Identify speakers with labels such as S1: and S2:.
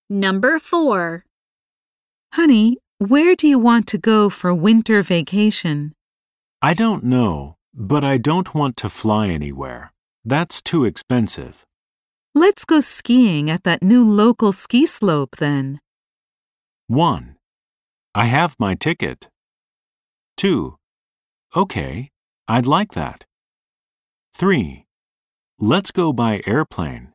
S1: Number 4.
S2: Honey, where do you want to go for winter vacation?
S3: I don't know, but I don't want to fly anywhere. That's too expensive.
S2: Let's go skiing at that new local ski slope then.
S3: 1. I have my ticket. 2. Okay, I'd like that. 3. Let's go by airplane.